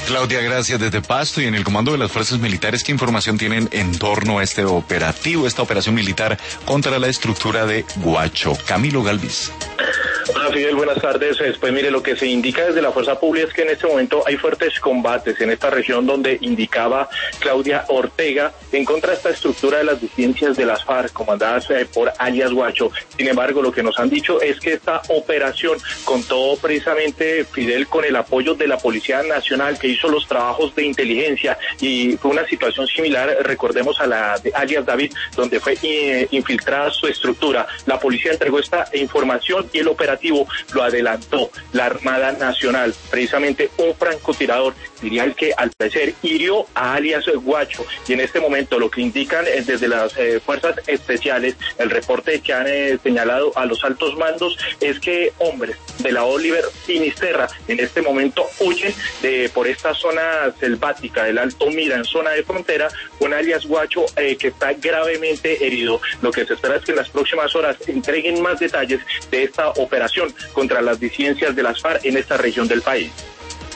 Claudia, gracias. Desde Pasto y en el comando de las fuerzas militares, ¿qué información tienen en torno a este operativo, esta operación militar contra la estructura de Guacho? Camilo Galvis. Hola Fidel, buenas tardes. Pues mire, lo que se indica desde la fuerza pública es que en este momento hay fuertes combates en esta región donde indicaba Claudia Ortega en contra de esta estructura de las disidencias de las FARC comandadas por alias Guacho. Sin embargo, lo que nos han dicho es que esta operación contó precisamente, Fidel, con el apoyo de la Policía Nacional, que hizo los trabajos de inteligencia, y fue una situación similar, recordemos, a la de alias David, donde fue infiltrada su estructura. La policía entregó esta información y el operativo lo adelantó la Armada Nacional. Precisamente un francotirador, diría el que al parecer hirió a alias Guacho, y en este momento lo que indican desde las fuerzas especiales, el reporte que han señalado a los altos mandos, es que hombres de la Oliver Finisterra en este momento huyen por esta zona selvática del Alto Mira, en zona de frontera, con alias Guacho que está gravemente herido. Lo que se espera es que en las próximas horas entreguen más detalles de esta operación contra las disidencias de las FARC en esta región del país.